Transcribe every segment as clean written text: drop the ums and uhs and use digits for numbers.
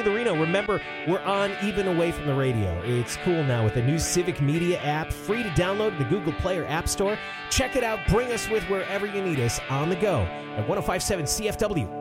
Tony the Reno. Remember, we're on even away from the radio. It's cool now with the new Civic Media app, free to download in the Google Play or App Store. Check it out. Bring us with wherever you need us on the go at 105.7 CFW.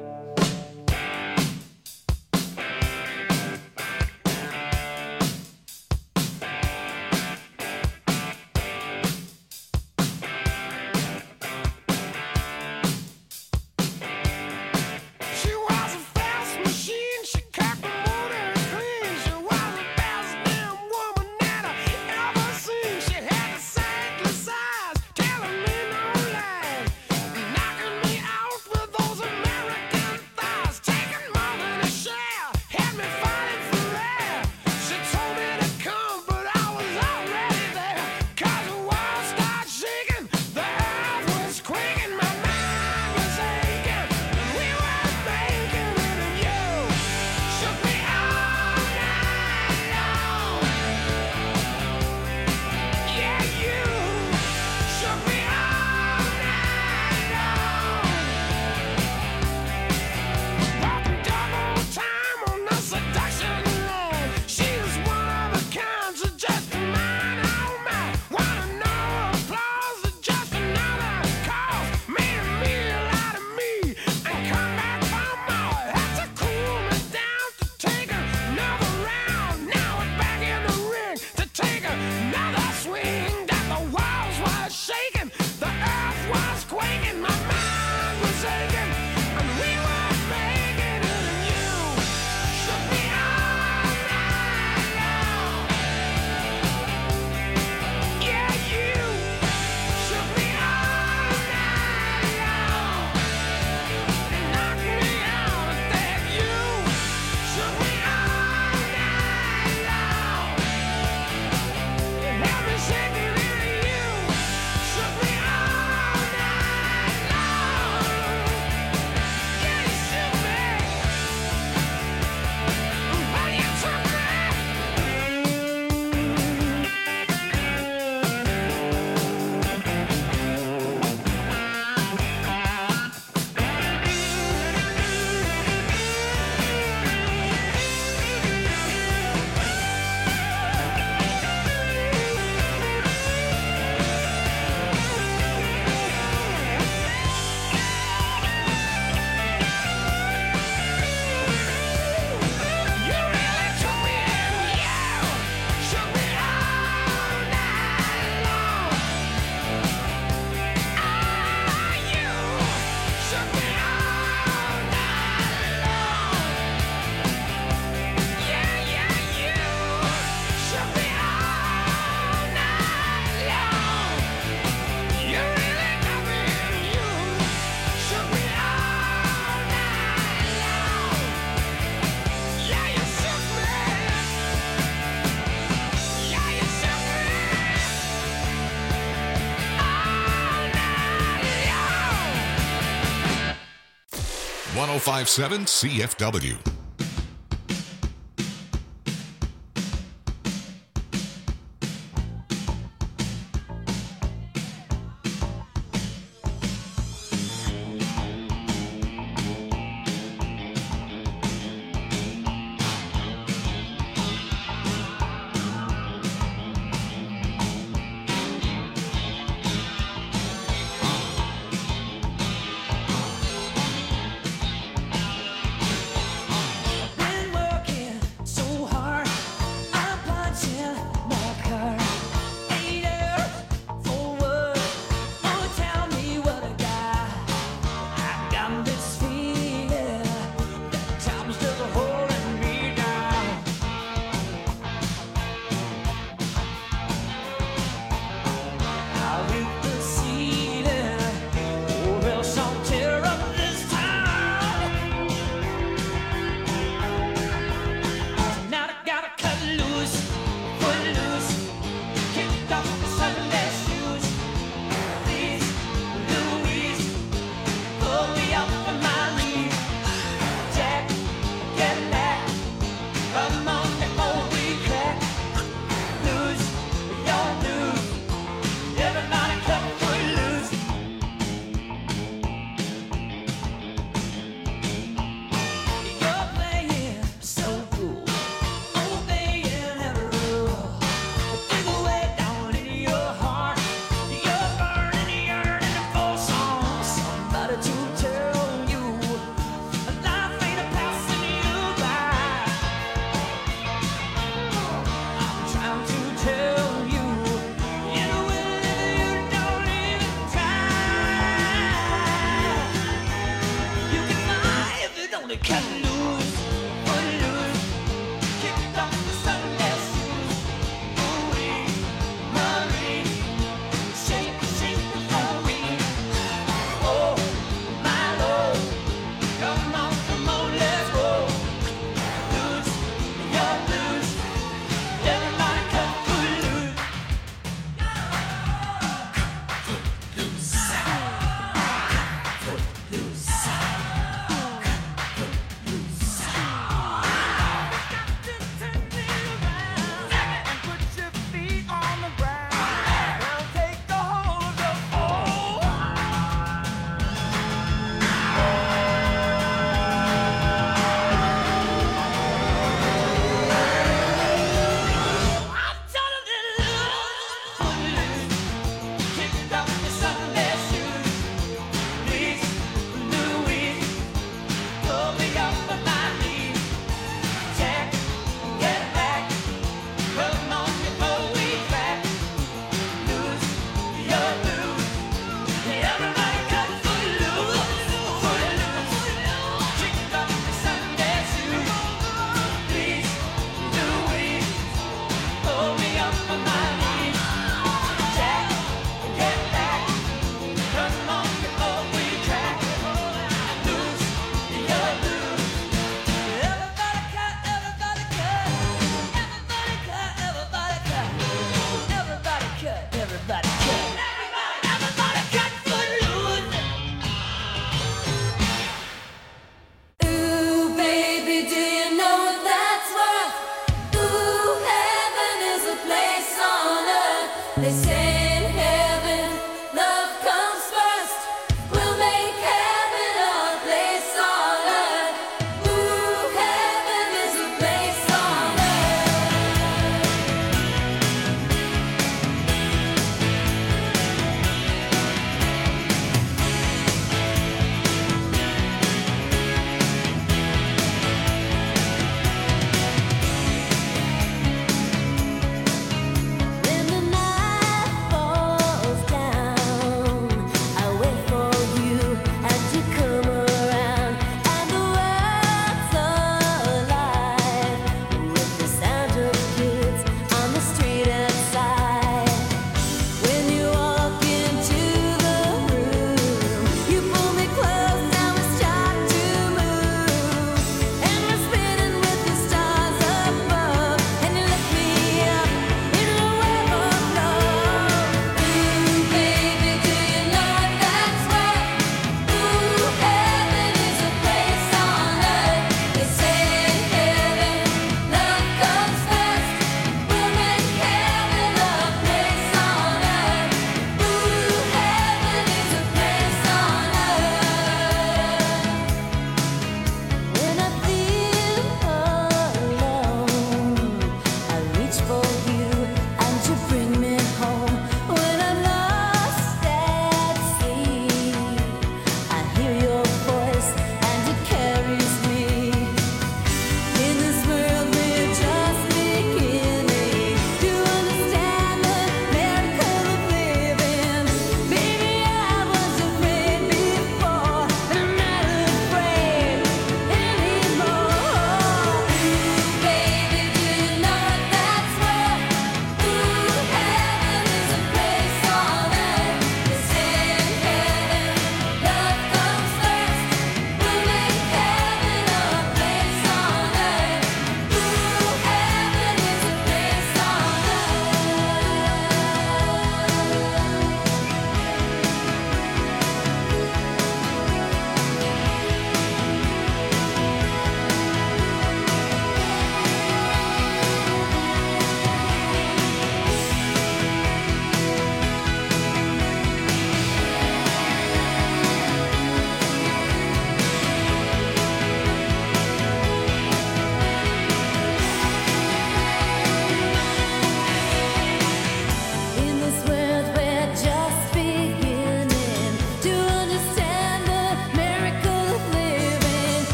.057 CFW.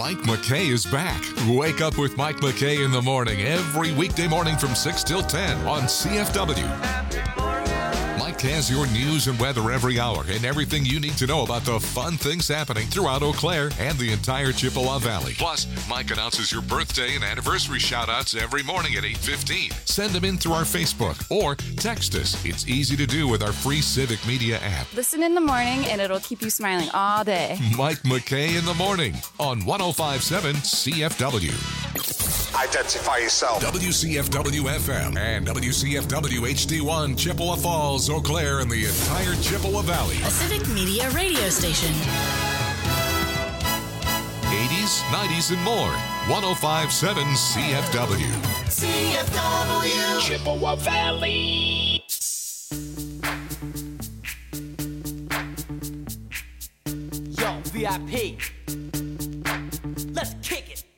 Mike McKay is back. Wake up with Mike McKay in the morning every weekday morning from 6 till 10 on CFW. Mike has your news and weather every hour and everything you need to know about the fun things happening throughout Eau Claire and the entire Chippewa Valley. Plus, Mike announces your birthday and anniversary shout-outs every morning at 8:15. Send them in through our Facebook or text us. It's easy to do with our free Civic Media app. Listen in the morning and it'll keep you smiling all day. Mike McKay in the morning on 105.7 CFW. Identify yourself. WCFW FM and WCFW HD1 Chippewa Falls, Eau Claire, and the entire Chippewa Valley. A Civic Media radio station. 80s, 90s, and more. 105.7 CFW. CFW. Chippewa Valley. Yo, VIP. Let's kick it.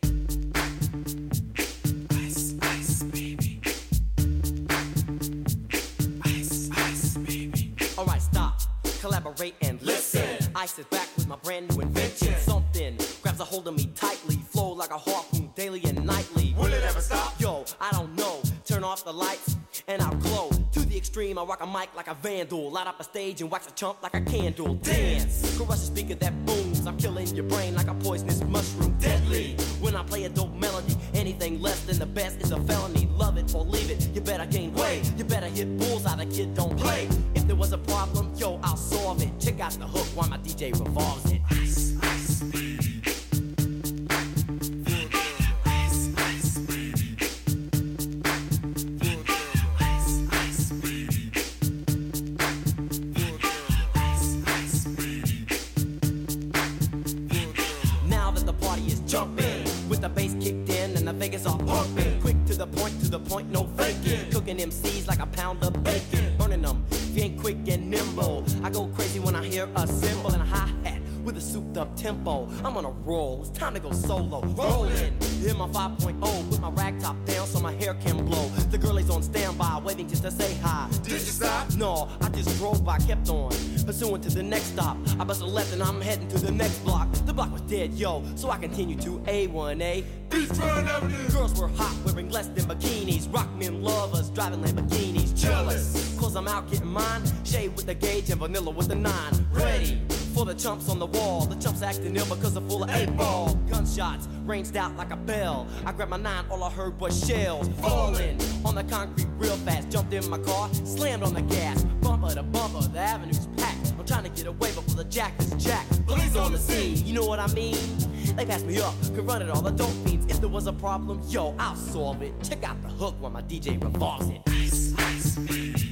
Ice, ice, baby. Ice, ice, baby. All right, stop. Collaborate and listen. Ice is back with my brand new invention. Something grabs a hold of me tightly. Flow like a harpoon daily and nightly. Will it ever stop? Yo, I don't know. Turn off the lights and I'll glow. To the extreme, I rock a mic like a vandal. Light up a stage and wax a chump like a candle. Dance, crush a speaker that booms. I'm killing your brain like a poisonous mushroom. Deadly, when I play a dope melody. Anything less than the best is a felony. Love it or leave it, you better gain weight. You better hit bullseye, the kid don't play. If there was a problem, yo, I'll solve it. Check out the hook while my DJ revolves it. Ice, ice, baby. Jumping with the bass kicked in and the Vegas are pumping. Quick to the point, no faking. Cooking MCs like a pound of bacon. Burning them, if you ain't quick and nimble. I go crazy when I hear a cymbal and a hi-hat with a souped up tempo. I'm on a roll, it's time to go solo. Rolling, in my 5.0, put my rag top down so my hair can blow. The girl is on standby, waiting just to say hi. Did you stop? No, I just drove by, kept on, pursuing to the next stop. I bust a left and I'm heading to the next block. The block was dead, yo, so I continue to A1A. Beachfront Avenue. Girls were hot, wearing less than bikinis. Rock men lovers, driving Lamborghinis. Jealous, cause I'm out getting mine. Shade with the gauge and vanilla with the 9. Ready for the chumps on the wall. The chumps acting ill because they're full of 8-ball. Gunshots ranged out like a bell. I grabbed my 9, all I heard was shells falling on the concrete real fast. Jumped in my car, slammed on the gas. Bumper to bumper, the avenue's packed. I'm trying to get away before the jack is jacked. Police on the scene, you know what I mean? They passed me up, could run it all the dope fiends. If there was a problem, yo, I'll solve it. Check out the hook while my DJ revolves it. Ice, ice, baby.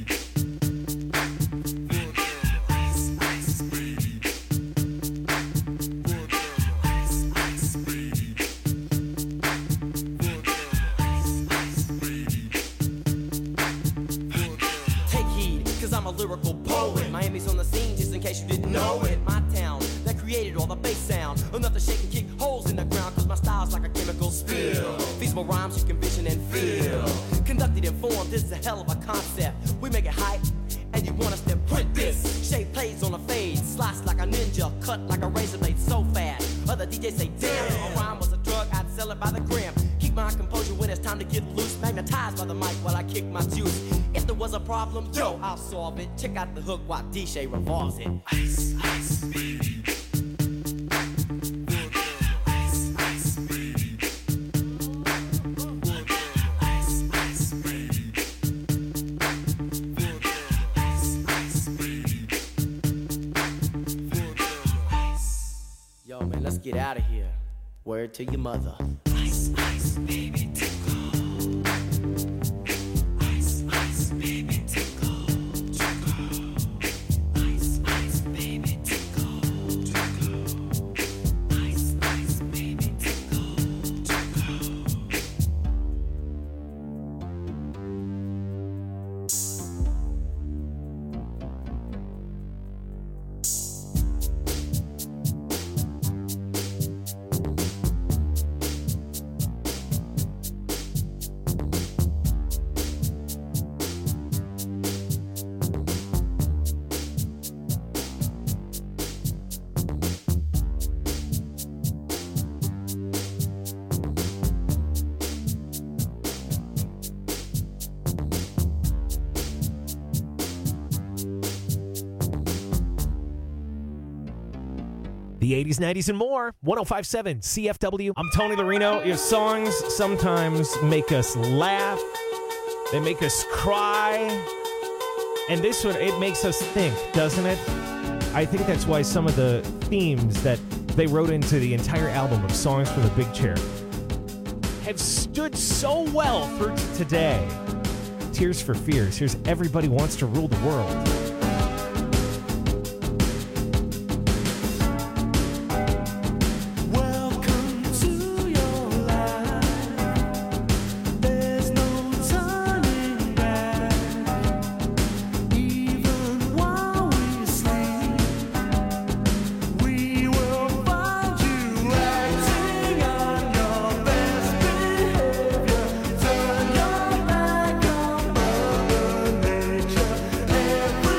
Lyrical poet. Miami's on the scene, just in case you didn't know it. My town that created all the bass sound. Enough to shake and kick holes in the ground, cause my style's like a chemical spill. Feasible rhymes you can vision and feel. Conducted in form, this is a hell of a concept. We make it hype, and you want us to print this. Shape plays on a fade, slice like a ninja, cut like a razor blade so fast. Other DJs say, damn, if a rhyme was a drug, I'd sell it by the gram. Keep my composure when it's time to get loose. Magnetized by the mic while I kick my juice. If there was a problem, yo, I'll solve it. Check out the hook while DJ revolves it. Ice, ice, baby. Ice, ice, baby. Ice, ice, baby. Ice, ice, baby. Yo, man, let's get out of here. Word to your mother. Ice, ice, baby, tickle. Ice, ice, baby, tickle. Tickle. Ice, ice, baby, tickle. Tickle. Ice, ice, baby, tickle. Tickle. The 80s, 90s, and more. 105.7 CFW. I'm Tony Larino. Your songs sometimes make us laugh. They make us cry. And this one, it makes us think, doesn't it? I think that's why some of the themes that they wrote into the entire album of Songs from the Big Chair have stood so well for today. Tears for Fears. Here's Everybody Wants to Rule the World. Every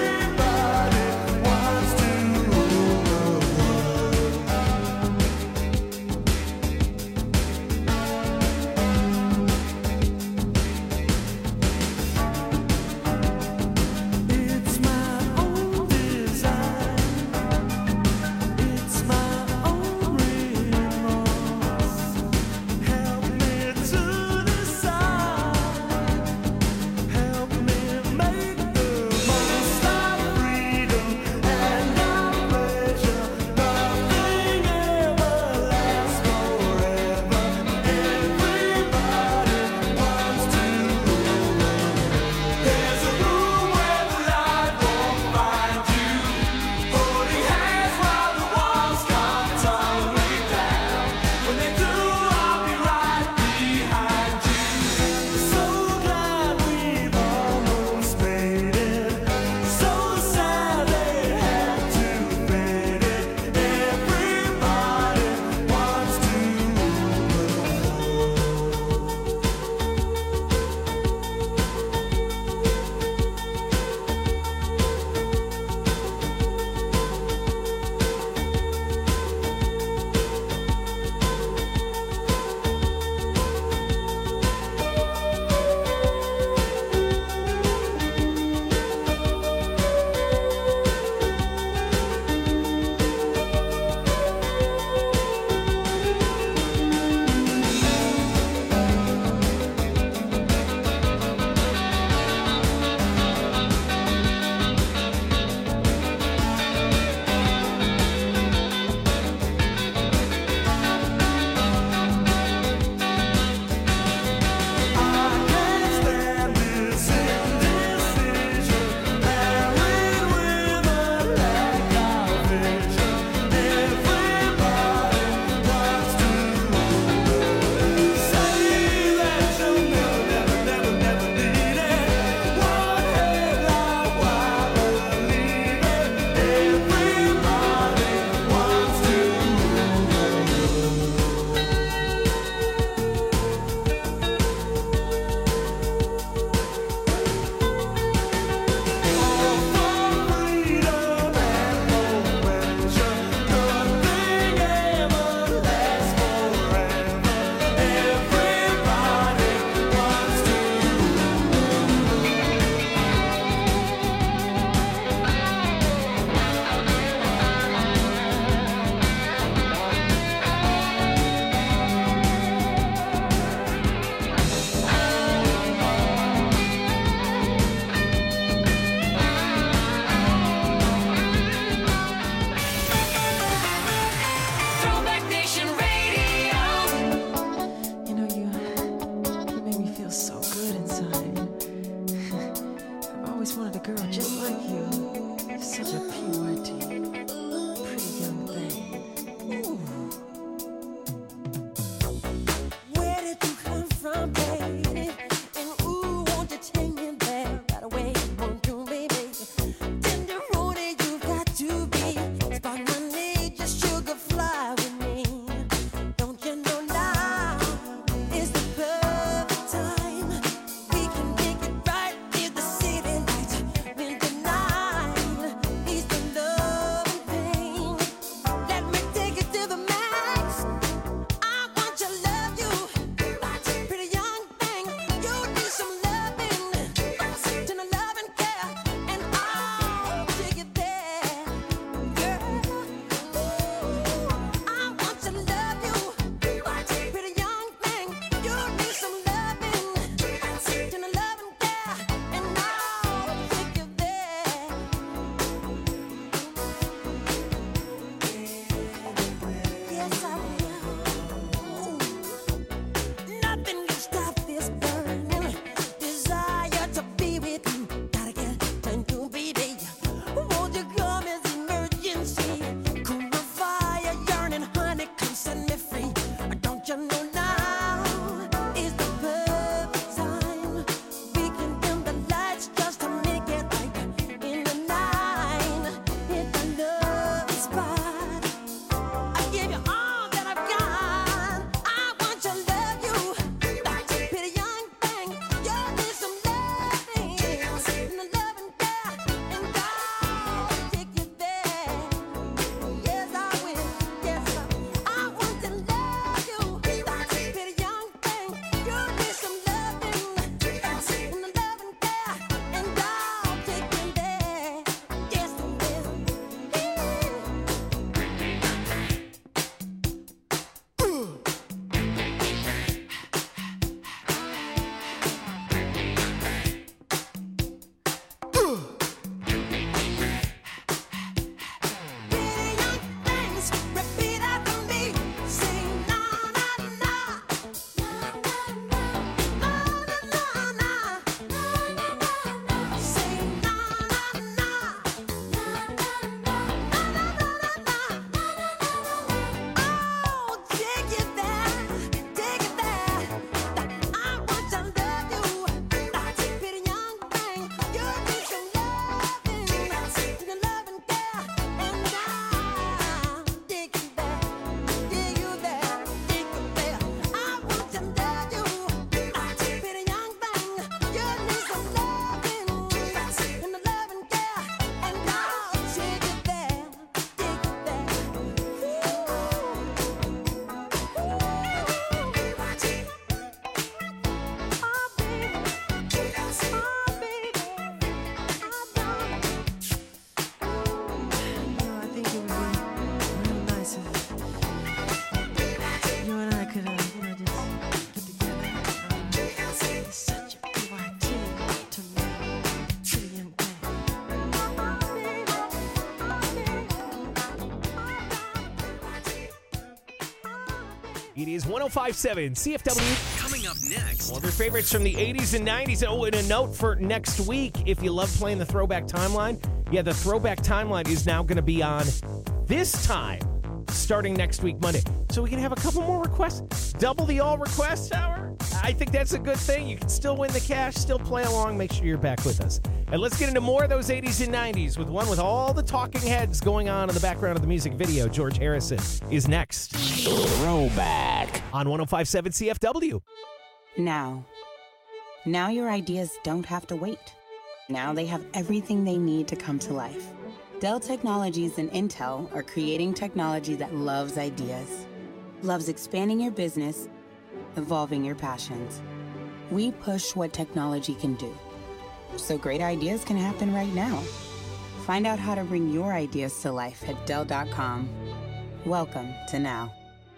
It is 105.7 CFW. Coming up next. One of their favorites from the 80s and 90s. Oh, and a note for next week, if you love playing the Throwback Timeline, yeah, the Throwback Timeline is now going to be on this time, starting next week, Monday. So we can have a couple more requests. Double the all request hour. I think that's a good thing. You can still win the cash, still play along. Make sure you're back with us. And let's get into more of those 80s and 90s with one with all the talking heads going on in the background of the music video. George Harrison is next. Throwback. On 105.7 CFW. Now your ideas don't have to wait. Now they have everything they need to come to life. Dell Technologies and Intel are creating technology that loves ideas, loves expanding your business, evolving your passions. We push what technology can do, so great ideas can happen right now. Find out how to bring your ideas to life at Dell.com. Welcome to Now.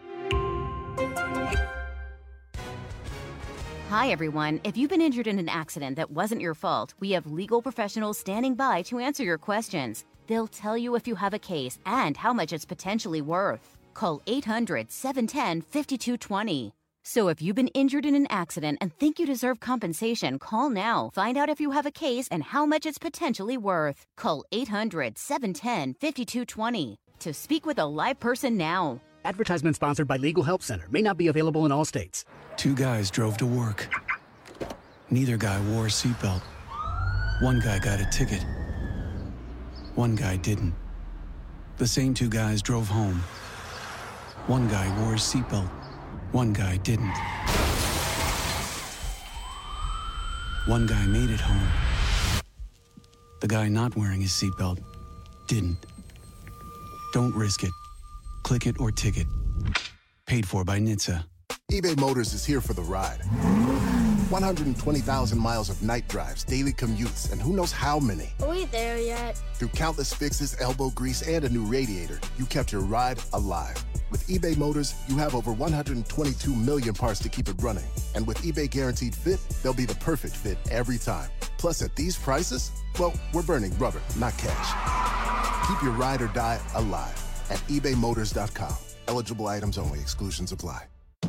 Hi, everyone. If you've been injured in an accident that wasn't your fault, we have legal professionals standing by to answer your questions. They'll tell you if you have a case and how much it's potentially worth. Call 800-710-5220. So if you've been injured in an accident and think you deserve compensation, call now. Find out if you have a case and how much it's potentially worth. Call 800-710-5220 to speak with a live person now. Advertisement sponsored by Legal Help Center. May not be available in all states. Two guys drove to work. Neither guy wore a seatbelt. One guy got a ticket. One guy didn't. The same two guys drove home. One guy wore a seatbelt. One guy didn't. One guy made it home. The guy not wearing his seatbelt didn't. Don't risk it. Click it or ticket. Paid for by NHTSA. eBay Motors is here for the ride. 120,000 miles of night drives, daily commutes, and who knows how many. Are we there yet? Through countless fixes, elbow grease, and a new radiator, you kept your ride alive. With eBay Motors, you have over 122 million parts to keep it running. And with eBay Guaranteed Fit, they'll be the perfect fit every time. Plus, at these prices, well, we're burning rubber, not cash. Keep your ride or die alive at ebaymotors.com. Eligible items only. Exclusions apply.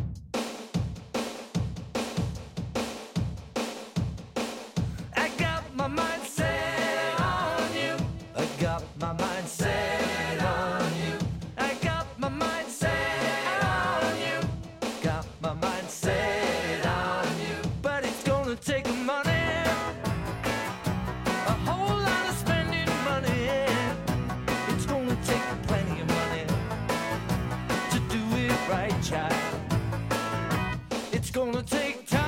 I got my mind set on you. I got my mind set on you. I got my mind set on you. Got my mind set on you. But it's gonna take money. A whole lot of spending money. It's gonna take plenty of money to do it right, child. It's gonna take time.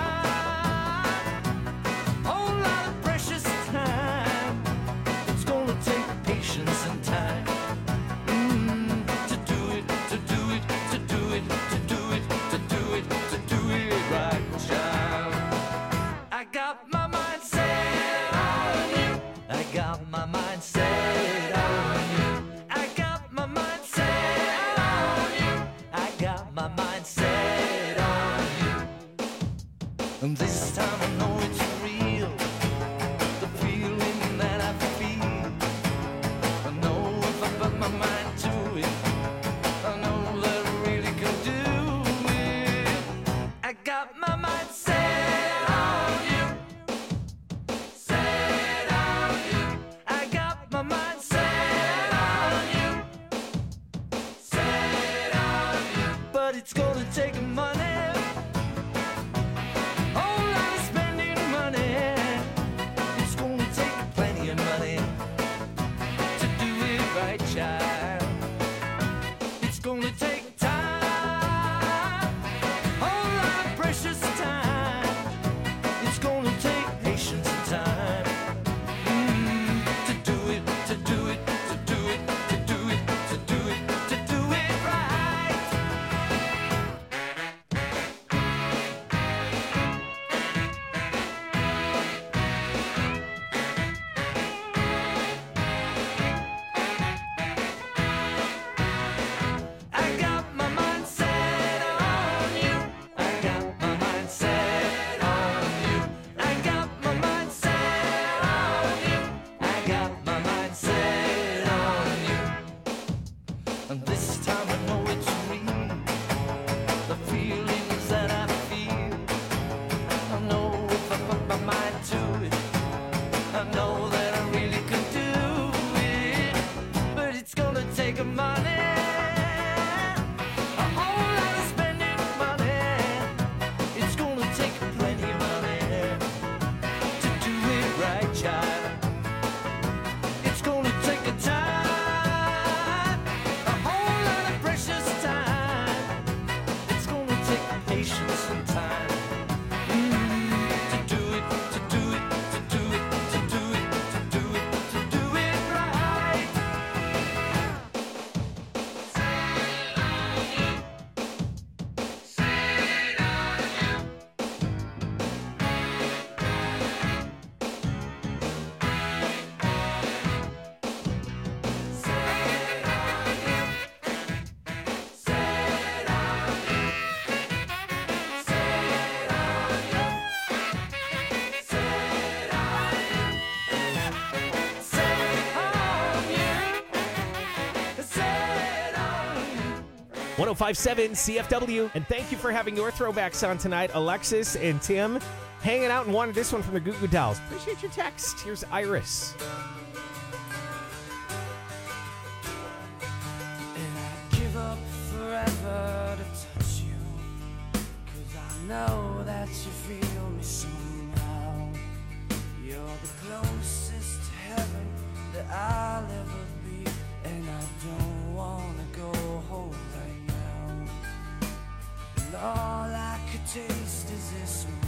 Whole lot of precious time. It's gonna take patience and time. To do it, to do it, to do it, to do it, to do it, to do it right, child. I got my mind set on you. I got my mind set on you. I got my mind set on you. I got my mind set on you. And this time I know it's real. The feeling that I feel. I know if I put my mind to it, I know that I really can do it. I got my mind set on you. Set on you. I got my mind set on you. Set on you. But it's gonna take money. Whole lot of spending money. It's gonna take plenty of money to do it right, child. It's gonna take time. Whole lot of precious time. It's gonna take patience and time. To do it, to do it, to do it, to do it, to do it, to do it right. 105.7 CFW. And thank you for having your throwbacks on tonight, Alexis and Tim. Hanging out and wanted this one from the Goo Goo Dolls. Appreciate your text. Here's Iris. And I'd give up forever to touch you, 'cause I know that you feel me somehow. You're the closest to heaven that I'll ever be, and I don't wanna go home right now. And all I could taste is this moment.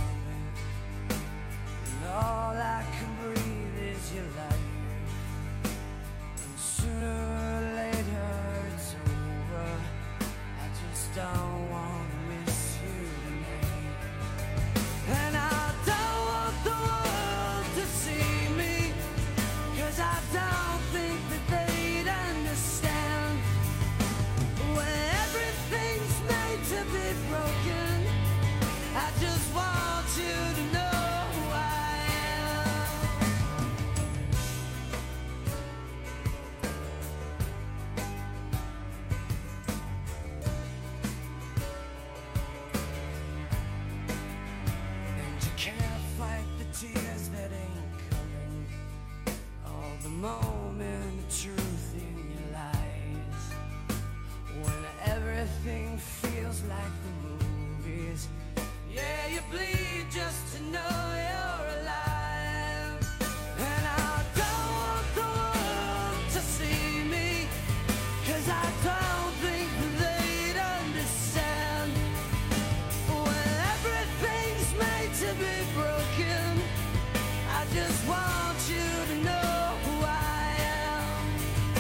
And all I can breathe is your light. And sooner or later it's over. I just don't want to miss you tonight. And I don't want the world to see me, 'cause I don't think that they'd understand. When everything's made to be broken, I just want you to know. Tears that ain't coming, all the moment of truth in your eyes. When everything feels like the movies, yeah, you bleed just to know you're alive. And I don't want the world to see me, 'cause I don't think they'd understand. When everything's made to be broken, I just want you to know who I am.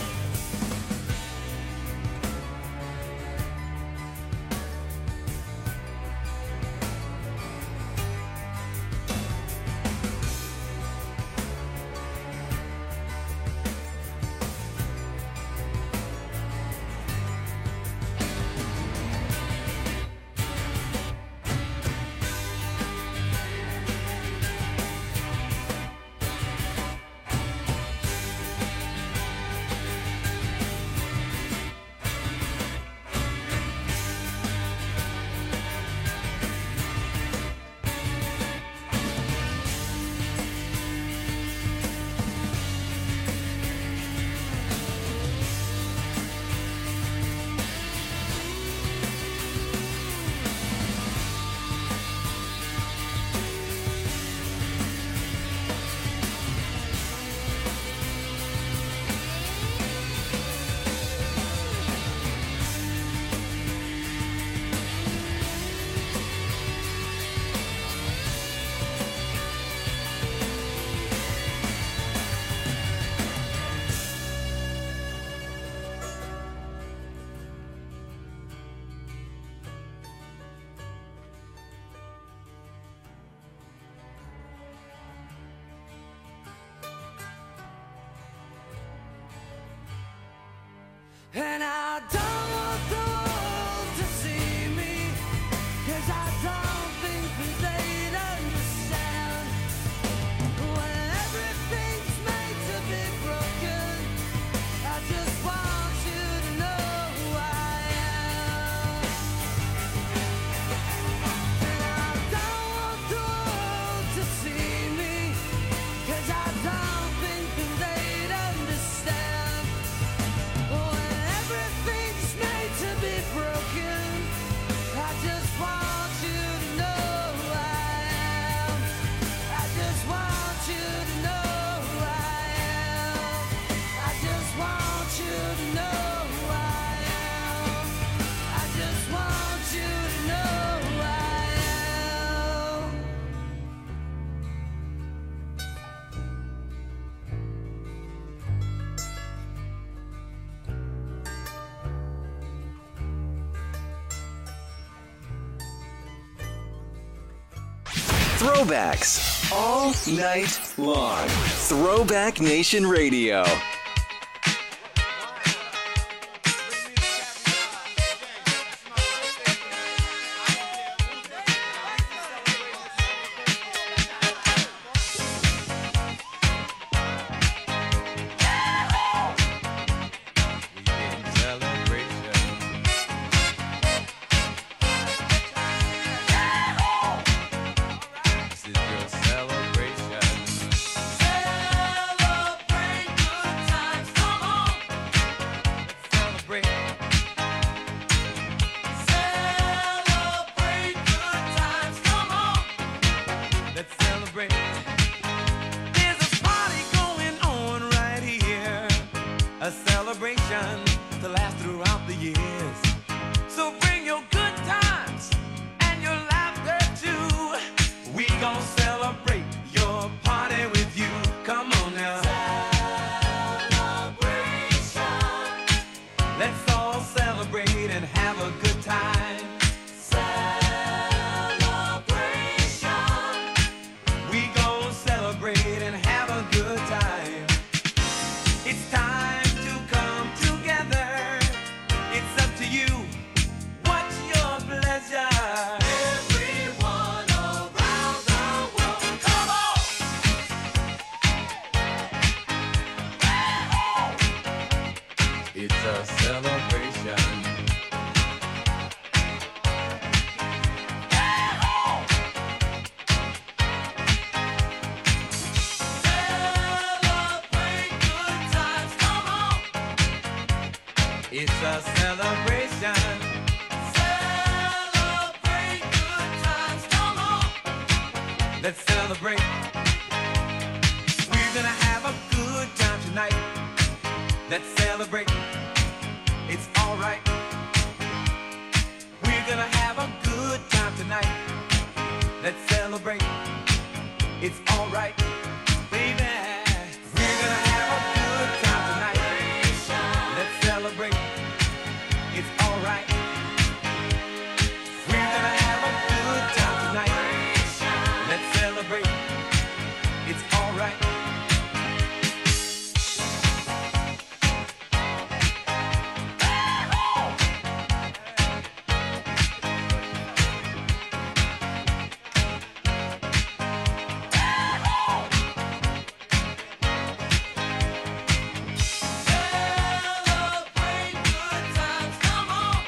And I don't want the world to see me, 'cause I don't think that they'd understand. When everything's made to be broken, I just want you to know who I am. And I don't want the world to see me, 'cause I don't think that they'd understand. When everything's made to be broken, I just want you to know who I am. I just want you to know who I am. I just want you to know who I am. I just want you to know who I am. Throwbacks all night long. Throwback Nation Radio. a celebration to last throughout the years. So bring your good times and your laughter too. We gon' celebrate your party with you. Come on now. Celebration. Let's all celebrate and have a good time. Celebration. We gon' celebrate and have a good time. It's time to come together. It's up to you. What's your pleasure? Everyone around the world, come on! It's a celebration. Celebrate good times, come on! It's a celebration. Celebrate good times, come on! Let's celebrate. We're gonna have a good time tonight. Let's celebrate. It's alright. We're gonna have a good time tonight. Let's celebrate. It's alright. Baby, we're gonna have a good time tonight. Let's celebrate. It's alright. We're gonna have a good time tonight. Let's celebrate. It's alright. Celebrate good times, come on.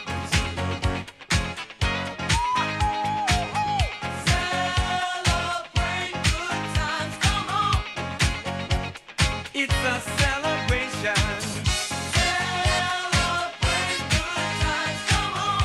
Celebrate good times, come on. It's a celebration. Celebrate good times, come on.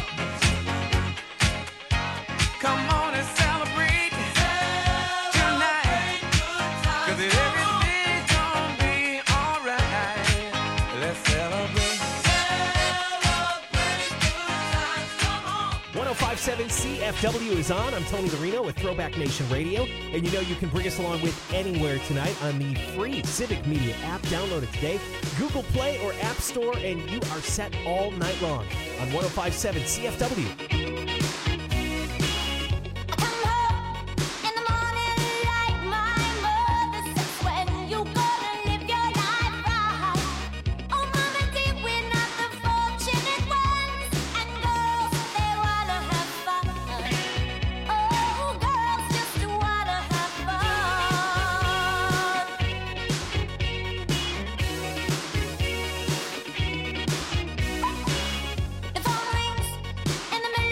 Come on and celebrate tonight. 'Cause everything's gonna be alright. Let's celebrate. Celebrate good times, come on. 105.7 CFW is on. I'm Tony Lorino with Throwback Nation Radio. And you know you can bring us along with anywhere tonight on the free Civic Media app. Download it today. Google Play or App Store, and you are set all night long on 105.7 CFW. The phone rings in the middle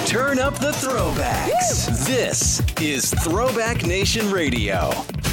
Turn up the throwbacks. This is Throwback Nation Radio.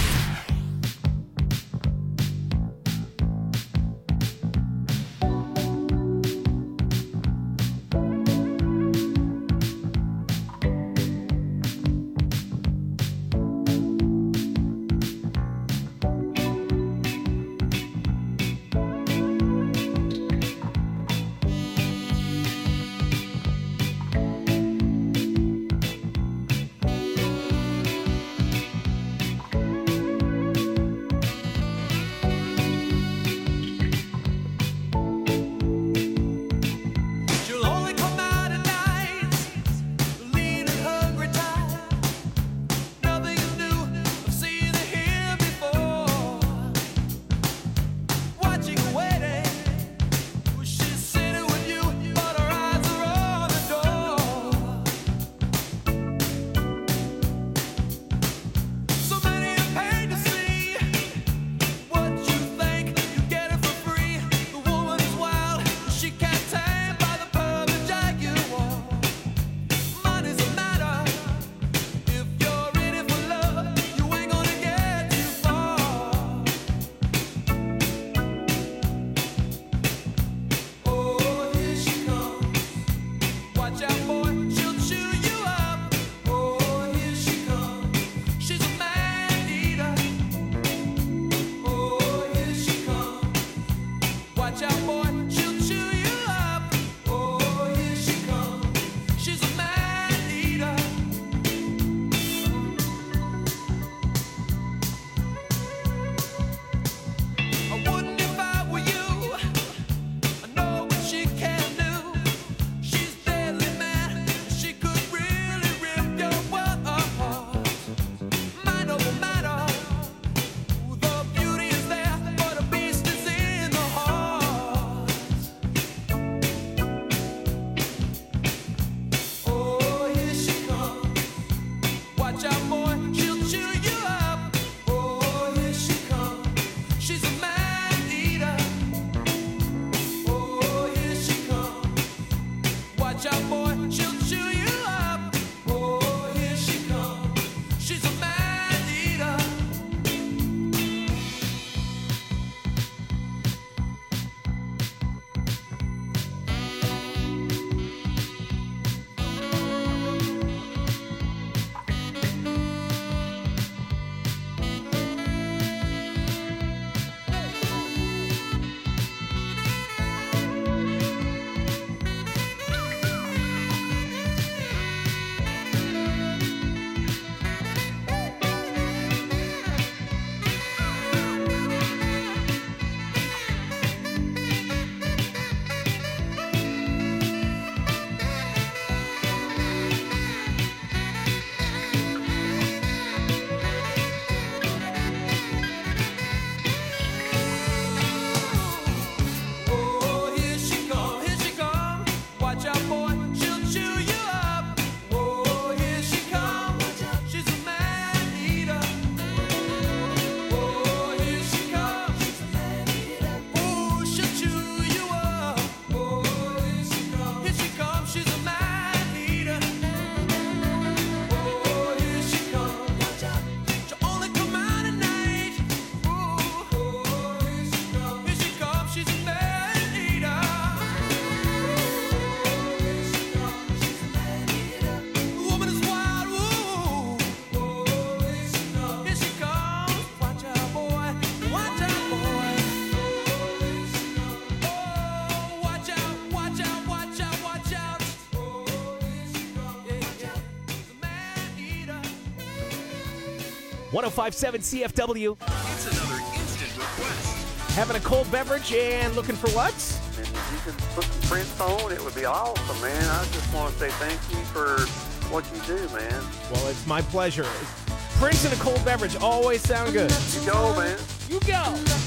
.1057 CFW. It's another instant request. Having a cold beverage and looking for what? And if you could put some Prince on, it would be awesome, man. I just want to say thank you for what you do, man. Well, it's my pleasure. Prince and a cold beverage always sound good. You go, man. You go.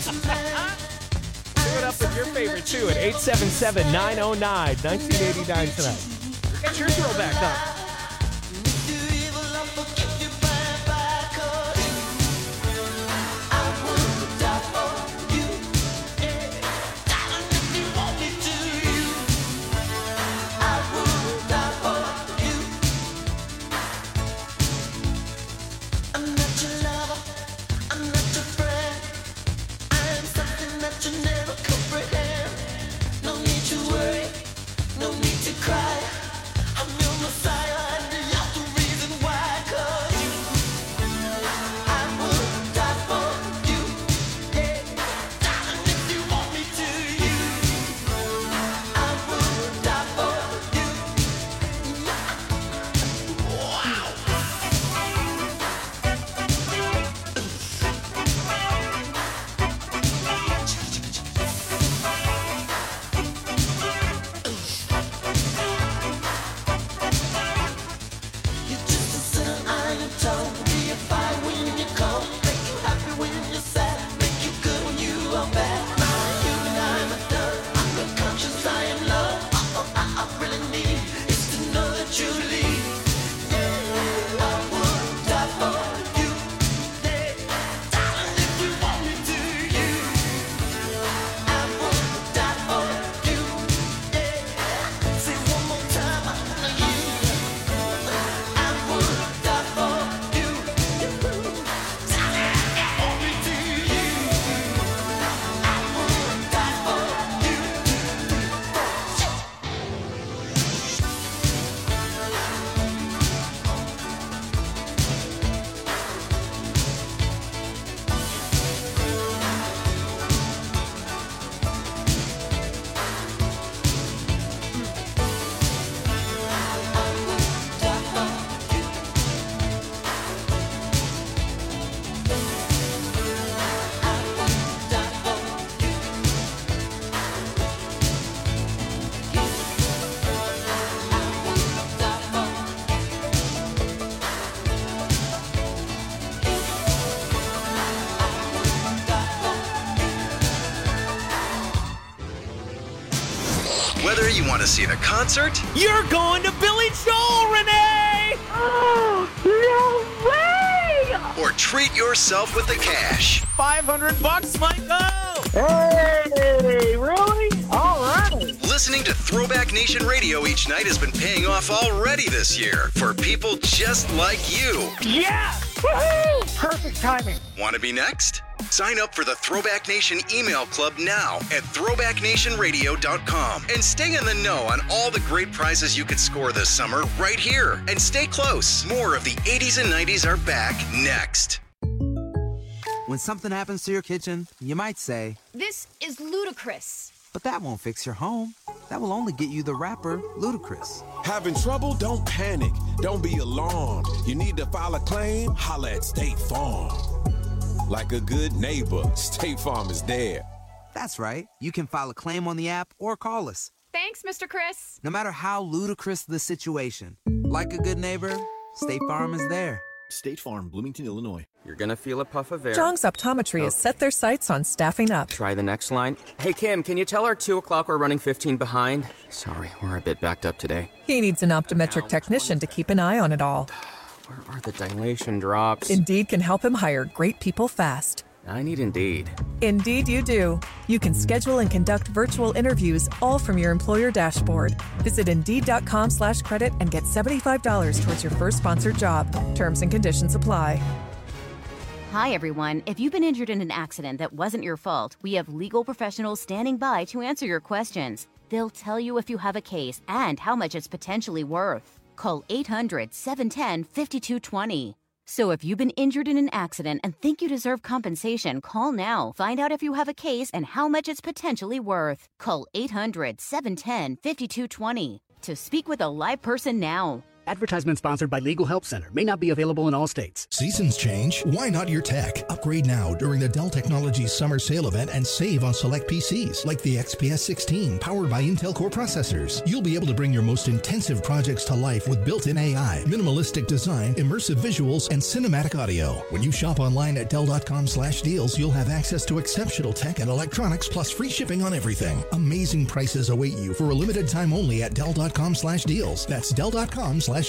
Do it up with your favorite, too, at 877-909-1989 tonight. Get your throwback done. Whether you want to see the concert, You're going to Billy Joel, Renee! Oh, no way! or treat yourself with the cash. $500, Michael! Hey, really? All right. Listening to Throwback Nation Radio each night has been paying off already this year for people just like you. Yeah! Woohoo! Perfect timing. Want to be next? Sign up for the Throwback Nation email club now at throwbacknationradio.com and stay in the know on all the great prizes you could score this summer right here. And stay close. More of the 80s and 90s are back next. When something happens to your kitchen, you might say, "This is ludicrous." but that won't fix your home. That will only get you the rapper, Ludacris. Having trouble? Don't panic. Don't be alarmed. You need to file a claim? Holla at State Farm. Like a good neighbor, State Farm is there. That's right. You can file a claim on the app or call us. Thanks, Mr. Chris. No matter how ludicrous the situation, like a good neighbor, State Farm is there. State Farm, Bloomington, Illinois. You're gonna feel a puff of air. Jong's Optometry has set their sights on staffing up. Try the next line. Hey, Kim, can you tell our 2 o'clock we're running 15 behind? Sorry, we're a bit backed up today. He needs an optometric technician to keep an eye on it all. Where are the dilation drops? Indeed can help him hire great people fast. I need Indeed. Indeed you do. You can schedule and conduct virtual interviews all from your employer dashboard. Visit Indeed.com/credit and get $75 towards your first sponsored job. Terms and conditions apply. Hi, everyone. If you've been injured in an accident that wasn't your fault, we have legal professionals standing by to answer your questions. They'll tell you if you have a case and how much it's potentially worth. Call 800-710-5220. So if you've been injured in an accident and think you deserve compensation, call now. Find out if you have a case and how much it's potentially worth. Call 800-710-5220 to speak with a live person now. Advertisement sponsored by Legal Help Center. May not be available in all states. Seasons change. Why not your tech? Upgrade now during the Dell Technologies Summer Sale event and save on select PCs like the XPS 16 powered by Intel Core processors. You'll be able to bring your most intensive projects to life with built-in AI, minimalistic design, immersive visuals, and cinematic audio. When you shop online at Dell.com/deals, you'll have access to exceptional tech and electronics plus free shipping on everything. Amazing prices await you for a limited time only at Dell.com/deals. That's Dell.com/deals.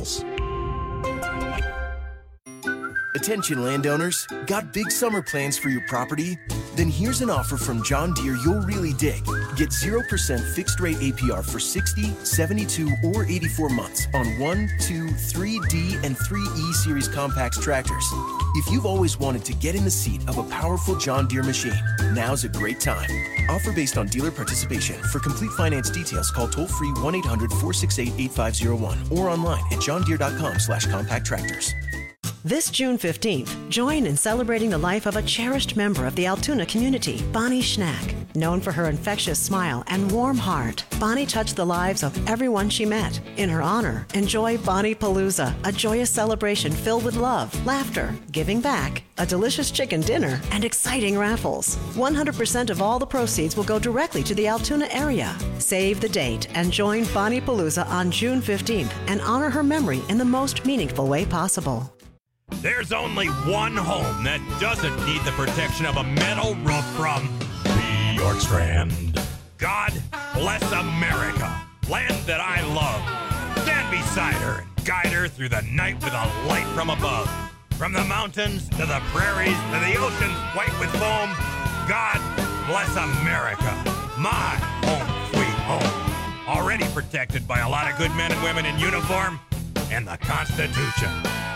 Attention landowners, got big summer plans for your property? Then here's an offer from John Deere you'll really dig. Get 0% fixed rate APR for 60, 72, or 84 months on 1, 2, 3D, and 3E series compacts tractors. If you've always wanted to get in the seat of a powerful John Deere machine, now's a great time. Offer based on dealer participation. For complete finance details, call toll-free 1-800-468-8501 or online at johndeere.com/compact tractors. This June 15th, join in celebrating the life of a cherished member of the Altoona community, Bonnie Schnack. Known for her infectious smile and warm heart, Bonnie touched the lives of everyone she met. In her honor, enjoy Bonnie Palooza, a joyous celebration filled with love, laughter, giving back, a delicious chicken dinner, and exciting raffles. 100% of all the proceeds will go directly to the Altoona area. Save the date and join Bonnie Palooza on June 15th and honor her memory in the most meaningful way possible. There's only one home that doesn't need the protection of a metal roof from Bjorkstrand. God bless America, land that I love. Stand beside her and guide her through the night with a light from above. From the mountains to the prairies to the oceans white with foam, God bless America, my home sweet home. Already protected by a lot of good men and women in uniform and the Constitution.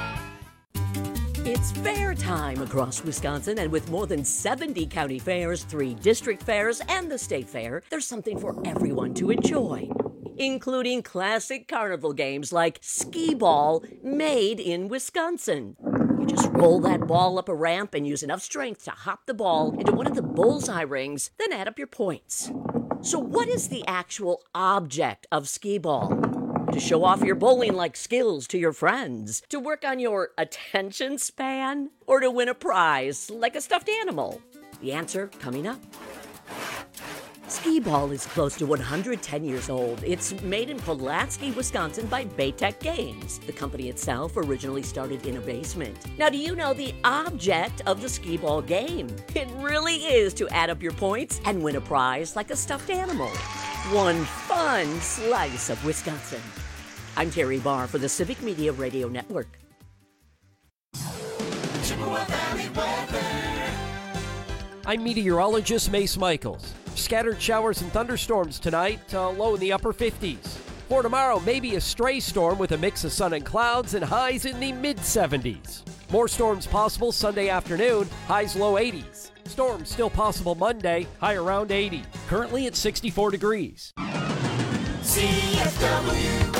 It's fair time across Wisconsin, and with more than 70 county fairs, 3 district fairs, and the state fair, there's something for everyone to enjoy, including classic carnival games like skee ball, made in Wisconsin. You just roll that ball up a ramp and use enough strength to hop the ball into one of the bullseye rings, then add up your points. So what is the actual object of skee ball? To show off your bowling-like skills to your friends? To work on your attention span? Or to win a prize like a stuffed animal? The answer coming up. Skee ball is close to 110 years old. It's made in Pulaski, Wisconsin by Baytech Games. The company itself originally started in a basement. Now, do you know the object of the skee ball game? It really is to add up your points and win a prize like a stuffed animal. one fun slice of Wisconsin. I'm Terry Barr for the Civic Media Radio Network. Chippewa Valley weather. I'm meteorologist Mace Michaels. Scattered showers and thunderstorms tonight, low in the upper 50s. For tomorrow, maybe a stray storm with a mix of sun and clouds and highs in the mid-70s. More storms possible Sunday afternoon, highs low 80s. Storms still possible Monday, high around 80. Currently at 64 degrees. CFW.